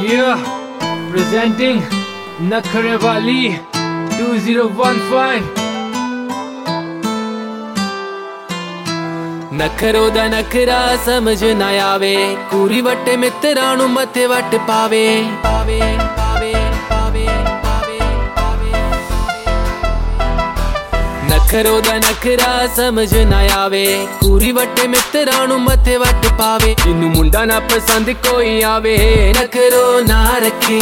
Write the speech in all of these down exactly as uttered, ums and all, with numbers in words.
Yeah, presenting Nakhare Wali two zero one five. नखरो दा नखरा समझ ना आवे, कूरी वट्टे मित्रां नूं मथे वट पावे पावे पावे पावे पावे पावे। नखरो दा नखरा समझ ना आवे, कूरी वट्टे मित्रां नूं मथे वट पावे। जिन्नू मुंडा ना पसंद कोई आवे, नखरो ना रखे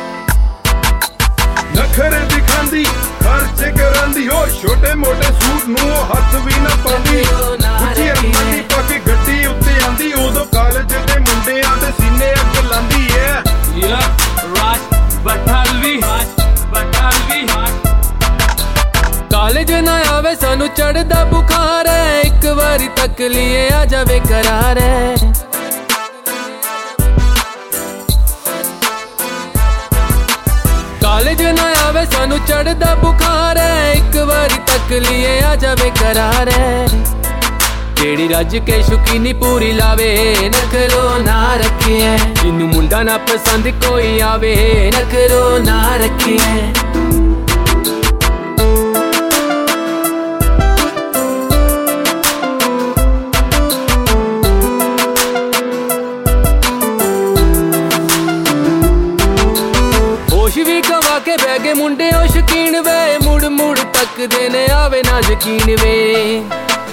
नखरे दिखांदी खर्चे करांदी हो, छोटे मोटे सूट नूं हथ भी ना पांदी। ਉੱਚੀ ਅਰਮਾਨੀ ਪਾ ਕੇ ਗੱਡੀ ਉੱਤੇ ਆਂਦੀ, ਉਦੋਂ ਕਾਲਜ ਦੇ ਮੁੰਡਿਆਂ ਦੇ ਸੀਨੇ ਅੱਗ ਲਾਂਦੀ ਐ। Yeah, Raj Batalvi, Batalvi. College ਨਾ ਆਵੇ ਸਾਨੂੰ ਚੜਦਾ ਬੁਖਾਰ ਹੈ, ਇੱਕ ਵਾਰੀ ਤੱਕ ਲੀਏ ਆ ਜਾਵੇ ਕਰਾਰ ਹੈ। ਕਾਲਜ ਨਾ ਆਵੇ ਸਾਨੂੰ ਚੜਦਾ ਬੁਖਾਰ ਹੈ, ਇੱਕ ਵਾਰੀ ਤੱਕ ਲੀਏ ਆ ਜਾਵੇ ਕਰਾਰ ਹੈ। ਜਿਹੜੀ ਰੱਜ ਕੇ ਸ਼ੁਕੀਨੀ ਪੂਰੀ ਲਾਵੇ, ਨਖਰੋ ਨਾ ਰੱਖੇ। ਜਿੰਨੂੰ ਮੁੰਡਾ ਨਾ ਪਸੰਦ ਕੋਈ ਆਵੇ, ਨਖਰੋ ਨਾ ਰੱਖੇ। ਹੋਸ਼ ਵੀ ਗਵਾ ਕੇ ਬਹਿ ਗਏ ਮੁੰਡੇ ਉਹ ਸ਼ਕੀਨ ਵੇ, ਮੁੜ ਮੁੜ ਤੱਕਦੇ ਨੇ ਆਵੇ ਨਾ ਯਕੀਨ ਵੇ।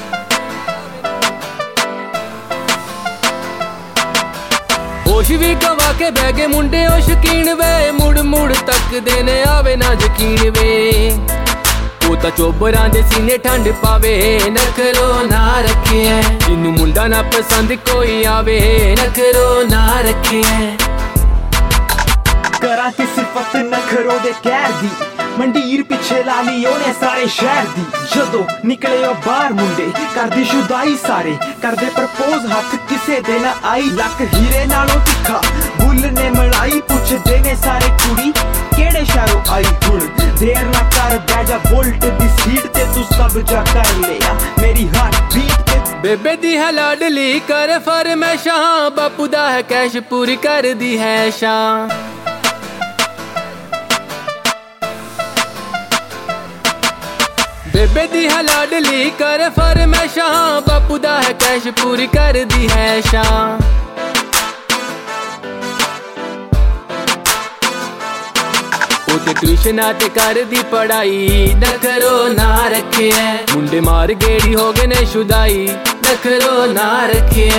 ਹੋਸ਼ ਵੀ ਗਵਾ ਕੇ ਬਹਿ ਗਏ ਮੁੰਡੇ ਉਹ ਸ਼ਕੀਨ ਵੇ, ਮੁੜ ਮੁੜ ਤੱਕਦੇ ਨੇ ਆਵੇ ਨਾ ਯਕੀਨ ਵੇ। ਉਹ ਤਾਂ ਚੋਬਰਾਂ ਦੇ ਸੀਨੇ ਠੰਡ ਪਾਵੇ, ਨਖਰੋ ਨਾ ਰੱਖੇ। ਜਿੰਨੂੰ ਮੁੰਡਾ ਨਾ ਪਸੰਦ ਕੋਈ ਆਵੇ, ਨਖਰੋ ਨਾ ਰੱਖੇ। ਕਰਾਂ ਕਿ ਸਿਫਤ ਨਖਰੋ ਦੇ ਕਹਿਰ ਦੀ, ਮੰਡੀਰ ਪਿੱਛੇ ਲਾ ਲਈ ਉਹਨੇ ਸਾਰੇ ਸ਼ਹਿਰ ਦੀ। ਜਦੋਂ ਨਿਕਲੇ ਉਹ ਬਾਹਰ ਮੁੰਡੇ ਕਰਦੀ ਸ਼ੁਦਾਈ, ਸਾਰੇ ਕਰਦੇ ਪ੍ਰਪੋਜ਼ ਹੱਥ ਕਿਸੇ ਦੇ ਨਾ ਆਈ। ਲੱਕ ਹੀਰੇ ਨਾਲੋਂ ਤਿੱਖਾ ਬੁੱਲ ਨੇ ਮਲਾਈ, ਪੁੱਛਦੇ ਨੇ ਸਾਰੇ ਕੁੜੀ ਕਿਹੜੇ ਸ਼ਹਿਰੋਂ ਆਈ। ਹੁਣ ਦੇਰ ਨਾ ਕਰ ਬਹਿ ਜਾ ਬੁਲਟ ਦੀ ਸੀਟ ਤੇ, ਤੂੰ ਸਭ ਜਾ ਕਰ ਲਿਆ ਮੇਰੀ ਹਾਰਟ ਬੀਟ ਤੇ। ਬੇਬੇ ਦੀ ਹੈ ਲਾਡਲੀ ਕਰ ਫਰਮੈਸ਼ਾਂ, ਬਾਪੂ ਦਾ ਹੈ ਕੈਸ਼ ਪੂਰੀ ਕਰਦੀ ਹੈ ਸ਼ਾਂ। ਬੇਬੇ ਦੀ ਹੈ ਲਾਡਲੀ ਕਰ ਫਰਮੈਸ਼ਾਂ, ਬਾਪੂ ਦਾ ਹੈ ਕੈਸ਼ ਪੂਰੀ ਕਰਦੀ ਹੈ ਸ਼ਾਂ। ਉਹ ਤੇ ਟਿਊਸ਼ਨਾਂ ਤੇ ਕਰਦੀ ਪੜਾਈ, ਨਖਰੋ ਨਾ ਰੱਖੇ। ਮੁੰਡੇ ਮਾਰ ਗੇੜੀ ਹੋ ਗਏ ਨੇ ਸ਼ੁਦਾਈ, ਨਖਰੋ ਨਾ ਰੱਖੇ।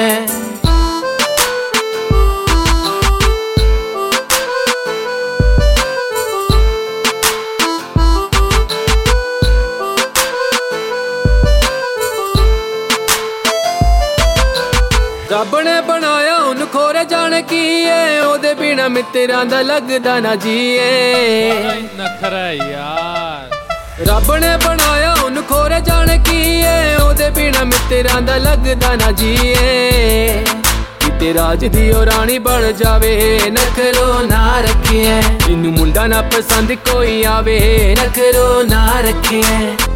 ਰੱਬ ਨੇ ਬਣਾਇਆ ਉਹਨੂੰ ਖੋਰੇ ਜਾਣ ਕੀ ਏ, ਉਹਦੇ ਬਿਨਾ ਮਿੱਤਰਾਂ ਦਾ ਲੱਗਦਾ ਨਾ ਜੀਏ। ਨਖਰਾ ਯਾਰ। ਰੱਬ ਨੇ ਬਣਾਇਆ ਉਹਨੂੰ ਖੋਰੇ ਜਾਣ ਕੀ ਏ, ਉਹਦੇ ਬਿਨਾ ਮਿੱਤਰਾਂ ਦਾ ਲੱਗਦਾ ਨਾ ਜੀਏ। ਕਿਤੇ ਰਾਜ ਦੀ ਉਹ ਰਾਣੀ ਬਣ ਜਾਵੇ, ਨਖਰੋ ਨਾ ਰੱਖੇ। ਜਿਹਨੂੰ ਮੁੰਡਾ ਨਾ ਪਸੰਦ ਕੋਈ ਆਵੇ, ਨਖਰੋ ਨਾ ਰੱਖੇ।